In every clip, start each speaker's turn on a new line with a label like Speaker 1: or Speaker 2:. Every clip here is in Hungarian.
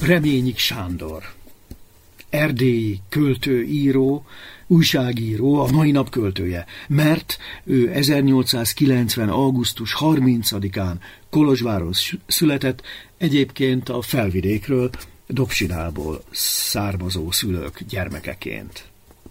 Speaker 1: Reményik Sándor, erdélyi költő, író, újságíró, a mai nap költője, mert ő 1890. augusztus 30-án Kolozsváron született, egyébként a Felvidékről, Dobsinálból származó szülők gyermekeként.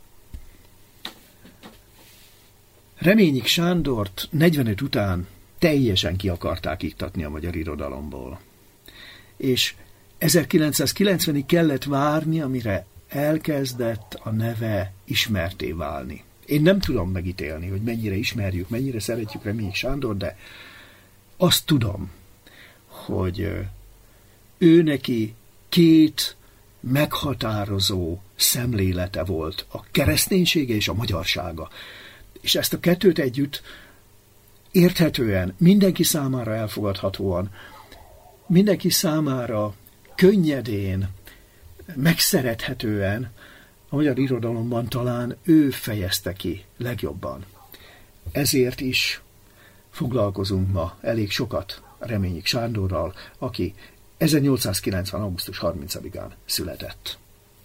Speaker 1: Reményik Sándort 45 után teljesen ki akarták iktatni a magyar irodalomból. És 1990-ig kellett várni, amire elkezdett a neve ismertté válni. Én nem tudom megítélni, hogy mennyire ismerjük, mennyire szeretjük Reményik Sándor, de azt tudom, hogy ő neki két meghatározó szemlélete volt, a kereszténysége és a magyarsága. És ezt a kettőt együtt érthetően, mindenki számára elfogadhatóan, mindenki számára könnyedén, megszerethetően a magyar irodalomban talán ő fejezte ki legjobban. Ezért is foglalkozunk ma elég sokat Reményik Sándorral, aki 1890. augusztus 30-án született.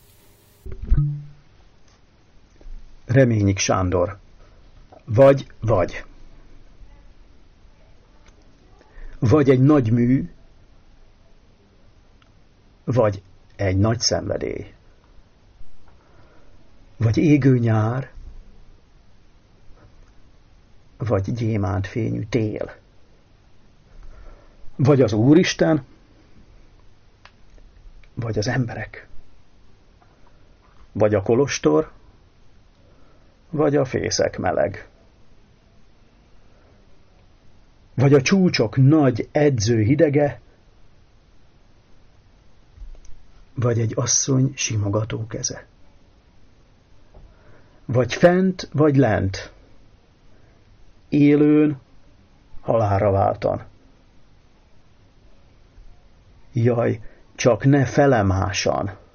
Speaker 2: Reményik Sándor. Vagy. Vagy egy nagy mű, vagy egy nagy szenvedély. Vagy égő nyár, vagy gyémántfényű tél. Vagy az Úristen, vagy az emberek. Vagy a kolostor, vagy a fészek meleg. Vagy a csúcsok nagy edző hidege, vagy egy asszony simogató keze. Vagy fent, vagy lent, élőn, halálra váltan. Jaj, csak ne felemásan!